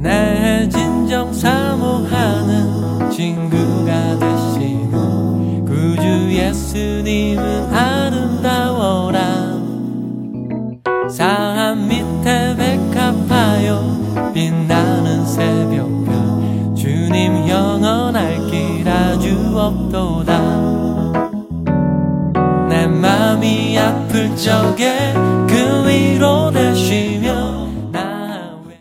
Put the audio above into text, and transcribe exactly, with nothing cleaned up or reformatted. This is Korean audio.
내 진정 사모하는 친구가 되시는 구주 예수님은 아름다워라. 산 밑에 백합하여 빛나는 새벽별 주님 영원할 길 아주 없도다. 내 맘이 아플 적에